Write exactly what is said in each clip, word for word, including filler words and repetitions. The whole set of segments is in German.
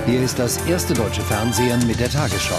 Hier ist das erste deutsche Fernsehen mit der Tagesschau.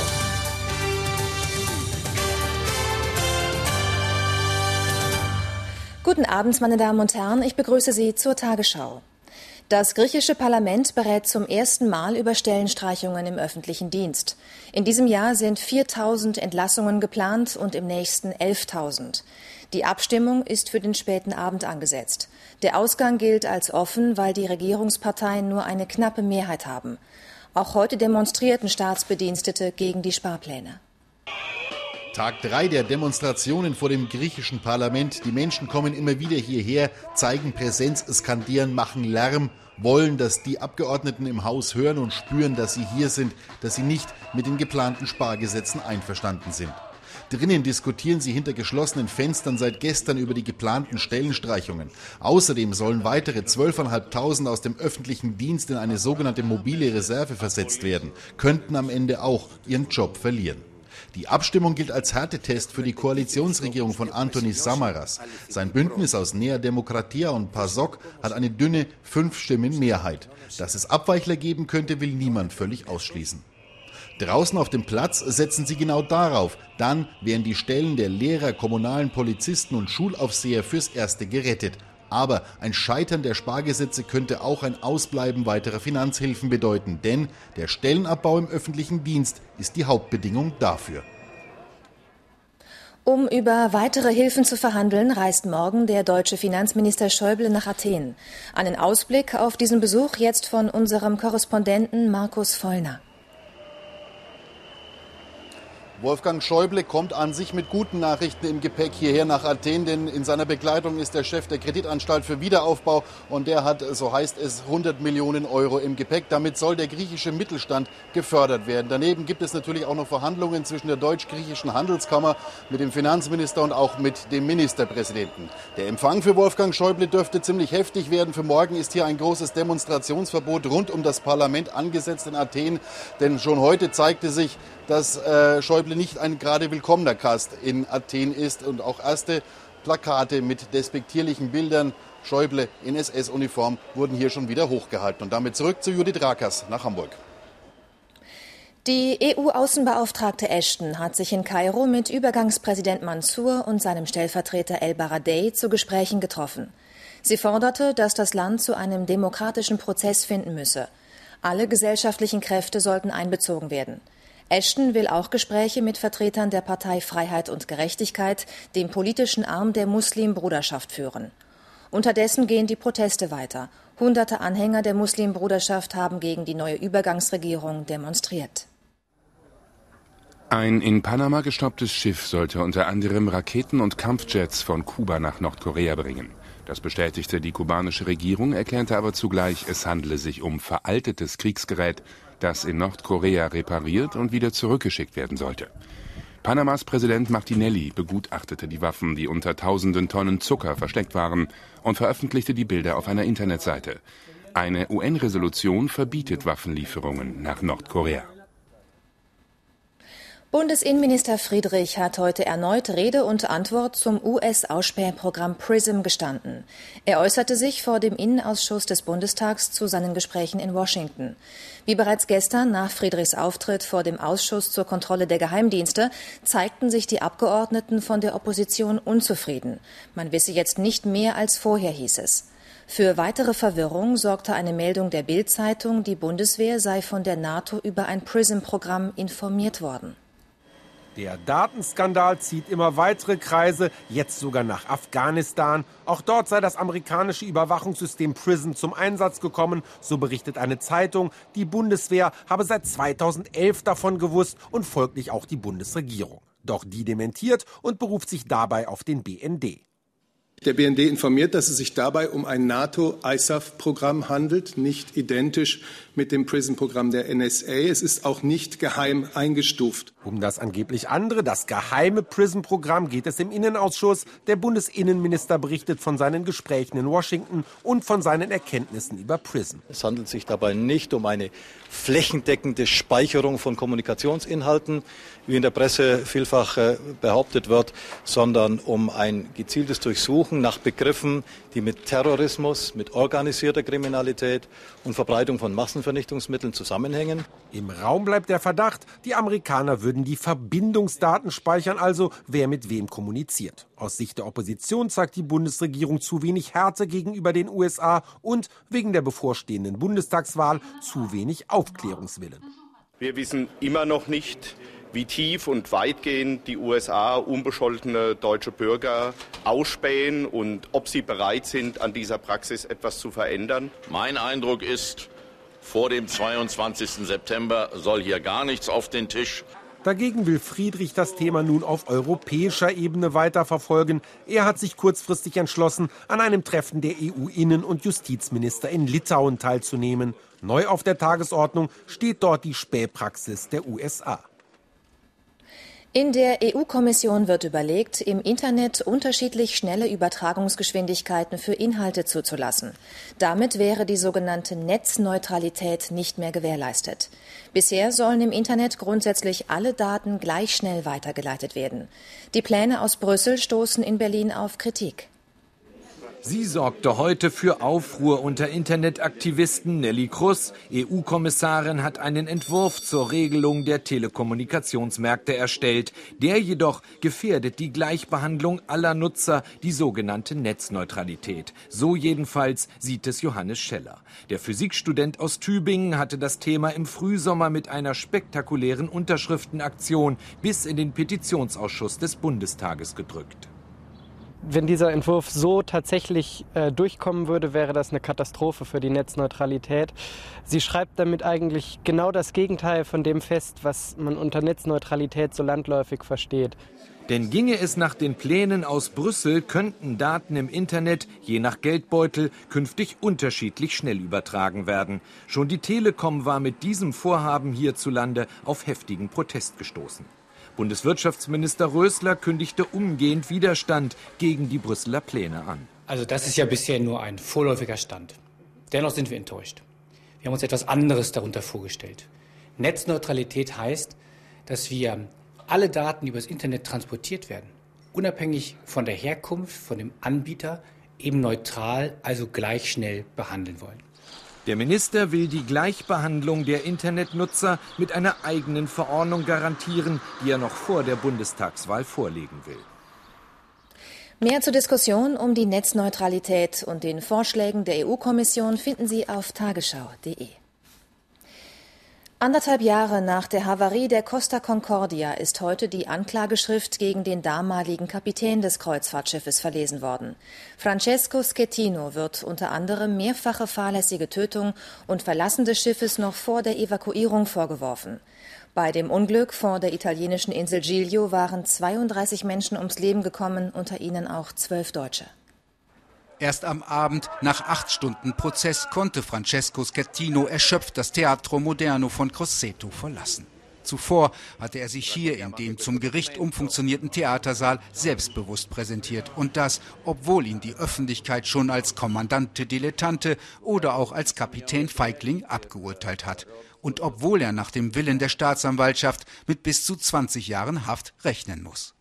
Guten Abend, meine Damen und Herren, ich begrüße Sie zur Tagesschau. Das griechische Parlament berät zum ersten Mal über Stellenstreichungen im öffentlichen Dienst. In diesem Jahr sind viertausend Entlassungen geplant und im nächsten elftausend. Die Abstimmung ist für den späten Abend angesetzt. Der Ausgang gilt als offen, weil die Regierungsparteien nur eine knappe Mehrheit haben. Auch heute demonstrierten Staatsbedienstete gegen die Sparpläne. Tag drei der Demonstrationen vor dem griechischen Parlament. Die Menschen kommen immer wieder hierher, zeigen Präsenz, skandieren, machen Lärm, wollen, dass die Abgeordneten im Haus hören und spüren, dass sie hier sind, dass sie nicht mit den geplanten Spargesetzen einverstanden sind. Drinnen diskutieren sie hinter geschlossenen Fenstern seit gestern über die geplanten Stellenstreichungen. Außerdem sollen weitere zwölftausendfünfhundert aus dem öffentlichen Dienst in eine sogenannte mobile Reserve versetzt werden, könnten am Ende auch ihren Job verlieren. Die Abstimmung gilt als Härtetest für die Koalitionsregierung von Antonis Samaras. Sein Bündnis aus Nea Demokratia und PASOK hat eine dünne Fünf-Stimmen-Mehrheit. Dass es Abweichler geben könnte, will niemand völlig ausschließen. Draußen auf dem Platz setzen sie genau darauf. Dann wären die Stellen der Lehrer, kommunalen Polizisten und Schulaufseher fürs Erste gerettet. Aber ein Scheitern der Spargesetze könnte auch ein Ausbleiben weiterer Finanzhilfen bedeuten, denn der Stellenabbau im öffentlichen Dienst ist die Hauptbedingung dafür. Um über weitere Hilfen zu verhandeln, reist morgen der deutsche Finanzminister Schäuble nach Athen. Einen Ausblick auf diesen Besuch jetzt von unserem Korrespondenten Markus Vollner. Wolfgang Schäuble kommt an sich mit guten Nachrichten im Gepäck hierher nach Athen, denn in seiner Begleitung ist der Chef der Kreditanstalt für Wiederaufbau und der hat, so heißt es, hundert Millionen Euro im Gepäck. Damit soll der griechische Mittelstand gefördert werden. Daneben gibt es natürlich auch noch Verhandlungen zwischen der deutsch-griechischen Handelskammer mit dem Finanzminister und auch mit dem Ministerpräsidenten. Der Empfang für Wolfgang Schäuble dürfte ziemlich heftig werden. Für morgen ist hier ein großes Demonstrationsverbot rund um das Parlament angesetzt in Athen, denn schon heute zeigte sich, dass äh, Schäuble nicht ein gerade willkommener Gast in Athen ist und auch erste Plakate mit despektierlichen Bildern Schäuble in S S-Uniform wurden hier schon wieder hochgehalten. Und damit zurück zu Judith Rakers nach Hamburg. Die E U-Außenbeauftragte Ashton hat sich in Kairo mit Übergangspräsident Mansour und seinem Stellvertreter El Baradei zu Gesprächen getroffen. Sie forderte, dass das Land zu einem demokratischen Prozess finden müsse. Alle gesellschaftlichen Kräfte sollten einbezogen werden. Ashton will auch Gespräche mit Vertretern der Partei Freiheit und Gerechtigkeit, dem politischen Arm der Muslimbruderschaft, führen. Unterdessen gehen die Proteste weiter. Hunderte Anhänger der Muslimbruderschaft haben gegen die neue Übergangsregierung demonstriert. Ein in Panama gestopptes Schiff sollte unter anderem Raketen und Kampfjets von Kuba nach Nordkorea bringen. Das bestätigte die kubanische Regierung, erklärte aber zugleich, es handele sich um veraltetes Kriegsgerät, das in Nordkorea repariert und wieder zurückgeschickt werden sollte. Panamas Präsident Martinelli begutachtete die Waffen, die unter tausenden Tonnen Zucker versteckt waren, und veröffentlichte die Bilder auf einer Internetseite. Eine U N-Resolution verbietet Waffenlieferungen nach Nordkorea. Bundesinnenminister Friedrich hat heute erneut Rede und Antwort zum U S-Ausspähprogramm PRISM gestanden. Er äußerte sich vor dem Innenausschuss des Bundestags zu seinen Gesprächen in Washington. Wie bereits gestern nach Friedrichs Auftritt vor dem Ausschuss zur Kontrolle der Geheimdienste zeigten sich die Abgeordneten von der Opposition unzufrieden. Man wisse jetzt nicht mehr als vorher, hieß es. Für weitere Verwirrung sorgte eine Meldung der Bild-Zeitung, die Bundeswehr sei von der NATO über ein PRISM-Programm informiert worden. Der Datenskandal zieht immer weitere Kreise, jetzt sogar nach Afghanistan. Auch dort sei das amerikanische Überwachungssystem PRISM zum Einsatz gekommen, so berichtet eine Zeitung. Die Bundeswehr habe seit zweitausendelf davon gewusst und folglich auch die Bundesregierung. Doch die dementiert und beruft sich dabei auf den B N D. Der B N D informiert, dass es sich dabei um ein NATO-I S A F-Programm handelt, nicht identisch mit dem PRISM-Programm der N S A. Es ist auch nicht geheim eingestuft. Um das angeblich andere, das geheime PRISM-Programm, geht es im Innenausschuss. Der Bundesinnenminister berichtet von seinen Gesprächen in Washington und von seinen Erkenntnissen über PRISM. Es handelt sich dabei nicht um eine flächendeckende Speicherung von Kommunikationsinhalten, wie in der Presse vielfach behauptet wird, sondern um ein gezieltes Durchsuchen Suchen nach Begriffen, die mit Terrorismus, mit organisierter Kriminalität und Verbreitung von Massenvernichtungsmitteln zusammenhängen. Im Raum bleibt der Verdacht, die Amerikaner würden die Verbindungsdaten speichern, also wer mit wem kommuniziert. Aus Sicht der Opposition zeigt die Bundesregierung zu wenig Härte gegenüber den U S A und wegen der bevorstehenden Bundestagswahl zu wenig Aufklärungswillen. Wir wissen immer noch nicht, wie tief und weitgehend die U S A unbescholtene deutsche Bürger ausspähen und ob sie bereit sind, an dieser Praxis etwas zu verändern. Mein Eindruck ist, vor dem zweiundzwanzigsten September soll hier gar nichts auf den Tisch. Dagegen will Friedrich das Thema nun auf europäischer Ebene weiterverfolgen. Er hat sich kurzfristig entschlossen, an einem Treffen der E U-Innen- und Justizminister in Litauen teilzunehmen. Neu auf der Tagesordnung steht dort die Spähpraxis der U S A. In der E U-Kommission wird überlegt, im Internet unterschiedlich schnelle Übertragungsgeschwindigkeiten für Inhalte zuzulassen. Damit wäre die sogenannte Netzneutralität nicht mehr gewährleistet. Bisher sollen im Internet grundsätzlich alle Daten gleich schnell weitergeleitet werden. Die Pläne aus Brüssel stoßen in Berlin auf Kritik. Sie sorgte heute für Aufruhr unter Internetaktivisten. Nelly Kruss, E U-Kommissarin, hat einen Entwurf zur Regelung der Telekommunikationsmärkte erstellt. Der jedoch gefährdet die Gleichbehandlung aller Nutzer, die sogenannte Netzneutralität. So jedenfalls sieht es Johannes Scheller. Der Physikstudent aus Tübingen hatte das Thema im Frühsommer mit einer spektakulären Unterschriftenaktion bis in den Petitionsausschuss des Bundestages gedrückt. Wenn dieser Entwurf so tatsächlich äh, durchkommen würde, wäre das eine Katastrophe für die Netzneutralität. Sie schreibt damit eigentlich genau das Gegenteil von dem fest, was man unter Netzneutralität so landläufig versteht. Denn ginge es nach den Plänen aus Brüssel, könnten Daten im Internet, je nach Geldbeutel, künftig unterschiedlich schnell übertragen werden. Schon die Telekom war mit diesem Vorhaben hierzulande auf heftigen Protest gestoßen. Bundeswirtschaftsminister Rösler kündigte umgehend Widerstand gegen die Brüsseler Pläne an. Also das ist ja bisher nur ein vorläufiger Stand. Dennoch sind wir enttäuscht. Wir haben uns etwas anderes darunter vorgestellt. Netzneutralität heißt, dass wir alle Daten, die über das Internet transportiert werden, unabhängig von der Herkunft, von dem Anbieter, eben neutral, also gleich schnell behandeln wollen. Der Minister will die Gleichbehandlung der Internetnutzer mit einer eigenen Verordnung garantieren, die er noch vor der Bundestagswahl vorlegen will. Mehr zur Diskussion um die Netzneutralität und den Vorschlägen der E U-Kommission finden Sie auf tagesschau punkt de. Anderthalb Jahre nach der Havarie der Costa Concordia ist heute die Anklageschrift gegen den damaligen Kapitän des Kreuzfahrtschiffes verlesen worden. Francesco Schettino wird unter anderem mehrfache fahrlässige Tötung und Verlassen des Schiffes noch vor der Evakuierung vorgeworfen. Bei dem Unglück vor der italienischen Insel Giglio waren zweiunddreißig Menschen ums Leben gekommen, unter ihnen auch zwölf Deutsche. Erst am Abend, nach acht Stunden Prozess, konnte Francesco Schettino erschöpft das Teatro Moderno von Grosseto verlassen. Zuvor hatte er sich hier in dem zum Gericht umfunktionierten Theatersaal selbstbewusst präsentiert. Und das, obwohl ihn die Öffentlichkeit schon als Kommandante Dilettante oder auch als Kapitän Feigling abgeurteilt hat. Und obwohl er nach dem Willen der Staatsanwaltschaft mit bis zu zwanzig Jahren Haft rechnen muss.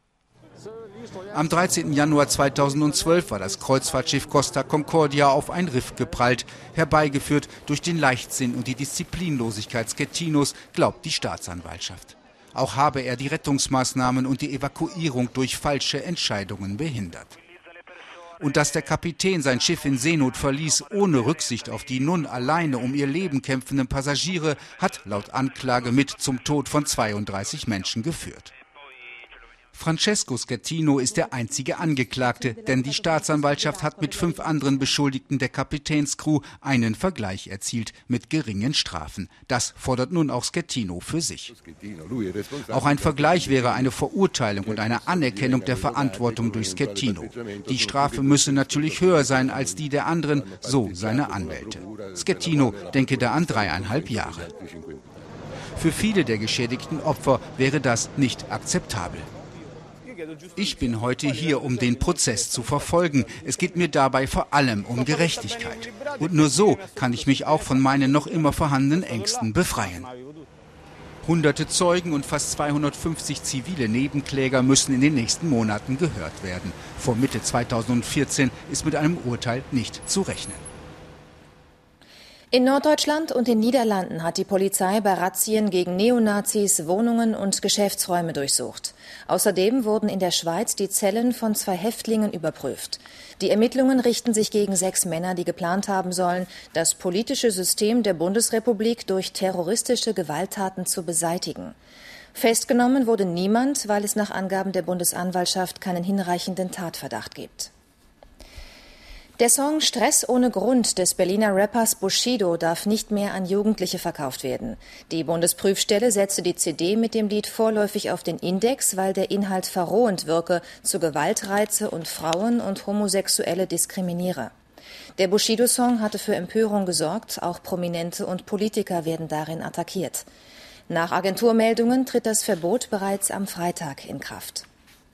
Am dreizehnten Januar zweitausendzwölf war das Kreuzfahrtschiff Costa Concordia auf ein Riff geprallt, herbeigeführt durch den Leichtsinn und die Disziplinlosigkeit Schettinos, glaubt die Staatsanwaltschaft. Auch habe er die Rettungsmaßnahmen und die Evakuierung durch falsche Entscheidungen behindert. Und dass der Kapitän sein Schiff in Seenot verließ, ohne Rücksicht auf die nun alleine um ihr Leben kämpfenden Passagiere, hat laut Anklage mit zum Tod von zweiunddreißig Menschen geführt. Francesco Schettino ist der einzige Angeklagte, denn die Staatsanwaltschaft hat mit fünf anderen Beschuldigten der Kapitänscrew einen Vergleich erzielt mit geringen Strafen. Das fordert nun auch Schettino für sich. Auch ein Vergleich wäre eine Verurteilung und eine Anerkennung der Verantwortung durch Schettino. Die Strafe müsse natürlich höher sein als die der anderen, so seine Anwälte. Schettino denke da an dreieinhalb Jahre. Für viele der geschädigten Opfer wäre das nicht akzeptabel. Ich bin heute hier, um den Prozess zu verfolgen. Es geht mir dabei vor allem um Gerechtigkeit. Und nur so kann ich mich auch von meinen noch immer vorhandenen Ängsten befreien. Hunderte Zeugen und fast zweihundertfünfzig zivile Nebenkläger müssen in den nächsten Monaten gehört werden. Vor Mitte zweitausendvierzehn ist mit einem Urteil nicht zu rechnen. In Norddeutschland und den Niederlanden hat die Polizei bei Razzien gegen Neonazis Wohnungen und Geschäftsräume durchsucht. Außerdem wurden in der Schweiz die Zellen von zwei Häftlingen überprüft. Die Ermittlungen richten sich gegen sechs Männer, die geplant haben sollen, das politische System der Bundesrepublik durch terroristische Gewalttaten zu beseitigen. Festgenommen wurde niemand, weil es nach Angaben der Bundesanwaltschaft keinen hinreichenden Tatverdacht gibt. Der Song Stress ohne Grund des Berliner Rappers Bushido darf nicht mehr an Jugendliche verkauft werden. Die Bundesprüfstelle setzte die C D mit dem Lied vorläufig auf den Index, weil der Inhalt verrohend wirke, zu Gewaltreize und Frauen und Homosexuelle diskriminiere. Der Bushido-Song hatte für Empörung gesorgt, auch Prominente und Politiker werden darin attackiert. Nach Agenturmeldungen tritt das Verbot bereits am Freitag in Kraft.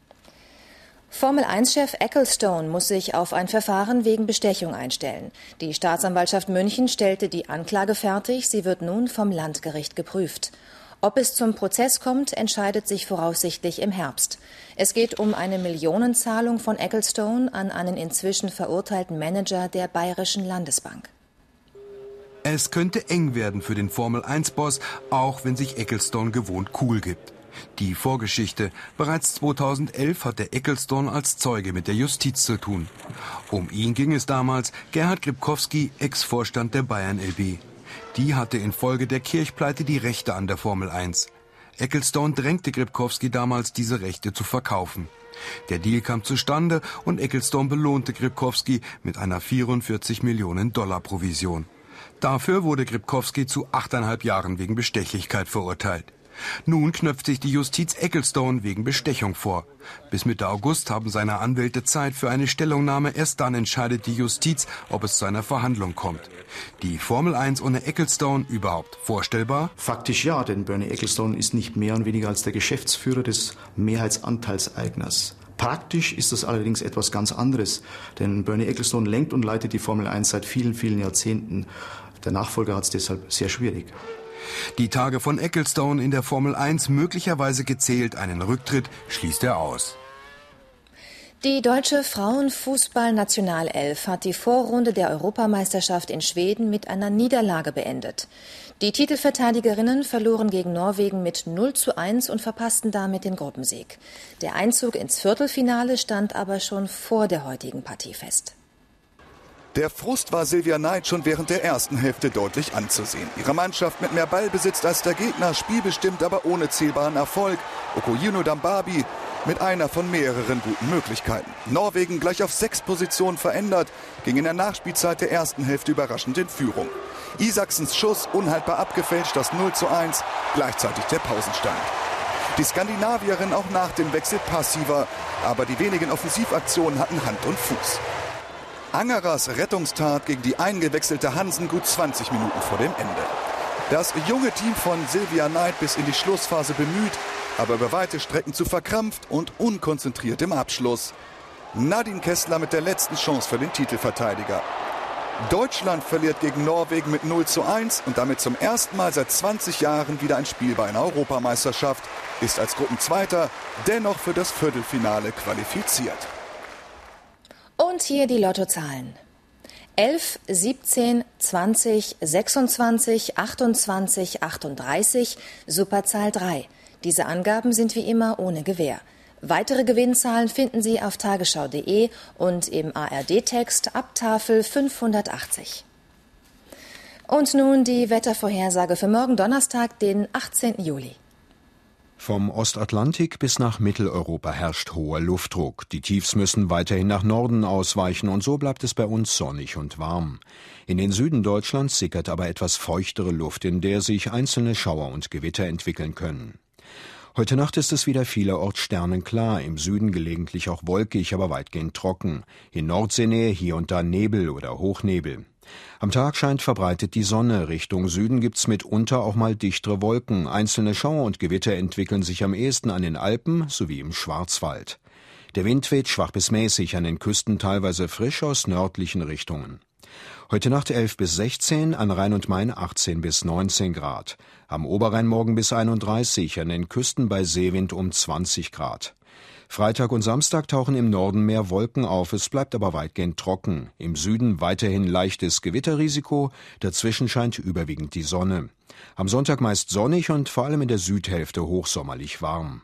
Formel eins Chef Ecclestone muss sich auf ein Verfahren wegen Bestechung einstellen. Die Staatsanwaltschaft München stellte die Anklage fertig. Sie wird nun vom Landgericht geprüft. Ob es zum Prozess kommt, entscheidet sich voraussichtlich im Herbst. Es geht um eine Millionenzahlung von Ecclestone an einen inzwischen verurteilten Manager der Bayerischen Landesbank. Es könnte eng werden für den Formel eins Boss, auch wenn sich Ecclestone gewohnt cool gibt. Die Vorgeschichte: Bereits zweitausendelf hatte Ecclestone als Zeuge mit der Justiz zu tun. Um ihn ging es damals. Gerhard Gripkowski, Ex-Vorstand der Bayern L B. Die hatte infolge der Kirchpleite die Rechte an der Formel eins. Ecclestone drängte Gripkowski damals, diese Rechte zu verkaufen. Der Deal kam zustande und Ecclestone belohnte Gripkowski mit einer vierundvierzig Millionen Dollar Provision. Dafür wurde Gripkowski zu achteinhalb Jahren wegen Bestechlichkeit verurteilt. Nun knöpft sich die Justiz Ecclestone wegen Bestechung vor. Bis Mitte August haben seine Anwälte Zeit für eine Stellungnahme. Erst dann entscheidet die Justiz, ob es zu einer Verhandlung kommt. Die Formel eins ohne Ecclestone überhaupt vorstellbar? Faktisch ja, denn Bernie Ecclestone ist nicht mehr und weniger als der Geschäftsführer des Mehrheitsanteilseigners. Praktisch ist das allerdings etwas ganz anderes, denn Bernie Ecclestone lenkt und leitet die Formel eins seit vielen, vielen Jahrzehnten. Der Nachfolger hat es deshalb sehr schwierig. Die Tage von Ecclestone in der Formel eins möglicherweise gezählt, einen Rücktritt schließt er aus. Die deutsche Frauenfußball-Nationalelf hat die Vorrunde der Europameisterschaft in Schweden mit einer Niederlage beendet. Die Titelverteidigerinnen verloren gegen Norwegen mit null zu eins und verpassten damit den Gruppensieg. Der Einzug ins Viertelfinale stand aber schon vor der heutigen Partie fest. Der Frust war Silvia Neid schon während der ersten Hälfte deutlich anzusehen. Ihre Mannschaft mit mehr Ballbesitz als der Gegner, spielbestimmt, aber ohne zählbaren Erfolg. Okoyuno Dambabi mit einer von mehreren guten Möglichkeiten. Norwegen gleich auf sechs Positionen verändert, ging in der Nachspielzeit der ersten Hälfte überraschend in Führung. Isaksens Schuss unhaltbar abgefälscht, das null zu eins, gleichzeitig der Pausenstand. Die Skandinavierin auch nach dem Wechsel passiver, aber die wenigen Offensivaktionen hatten Hand und Fuß. Angerers Rettungstat gegen die eingewechselte Hansen gut zwanzig Minuten vor dem Ende. Das junge Team von Silvia Neid bis in die Schlussphase bemüht, aber über weite Strecken zu verkrampft und unkonzentriert im Abschluss. Nadine Kessler mit der letzten Chance für den Titelverteidiger. Deutschland verliert gegen Norwegen mit null zu eins und damit zum ersten Mal seit zwanzig Jahren wieder ein Spiel bei einer Europameisterschaft, ist als Gruppenzweiter dennoch für das Viertelfinale qualifiziert. Und hier die Lottozahlen. elf, siebzehn, zwanzig, sechsundzwanzig, achtundzwanzig, achtunddreißig, Superzahl drei. Diese Angaben sind wie immer ohne Gewähr. Weitere Gewinnzahlen finden Sie auf tagesschau punkt de und im A R D-Text ab Tafel fünfhundertachtzig. Und nun die Wettervorhersage für morgen Donnerstag, den achtzehnten Juli. Vom Ostatlantik bis nach Mitteleuropa herrscht hoher Luftdruck. Die Tiefs müssen weiterhin nach Norden ausweichen und so bleibt es bei uns sonnig und warm. In den Süden Deutschlands sickert aber etwas feuchtere Luft, in der sich einzelne Schauer und Gewitter entwickeln können. Heute Nacht ist es wieder vielerorts sternenklar, im Süden gelegentlich auch wolkig, aber weitgehend trocken. In Nordseenähe hier und da Nebel oder Hochnebel. Am Tag scheint verbreitet die Sonne. Richtung Süden gibt's mitunter auch mal dichtere Wolken. Einzelne Schauer und Gewitter entwickeln sich am ehesten an den Alpen sowie im Schwarzwald. Der Wind weht schwach bis mäßig, an den Küsten teilweise frisch aus nördlichen Richtungen. Heute Nacht elf bis sechzehn, an Rhein und Main achtzehn bis neunzehn Grad. Am Oberrhein morgen bis einunddreißig, an den Küsten bei Seewind um zwanzig Grad. Freitag und Samstag tauchen im Norden mehr Wolken auf, es bleibt aber weitgehend trocken. Im Süden weiterhin leichtes Gewitterrisiko, dazwischen scheint überwiegend die Sonne. Am Sonntag meist sonnig und vor allem in der Südhälfte hochsommerlich warm.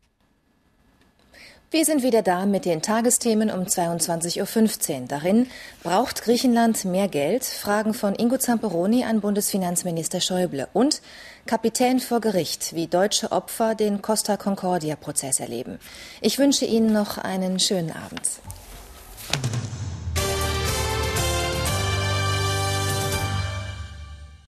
Wir sind wieder da mit den Tagesthemen um zweiundzwanzig Uhr fünfzehn. Darin: Braucht Griechenland mehr Geld? Fragen von Ingo Zamperoni an Bundesfinanzminister Schäuble. Und Kapitän vor Gericht, wie deutsche Opfer den Costa Concordia-Prozess erleben. Ich wünsche Ihnen noch einen schönen Abend.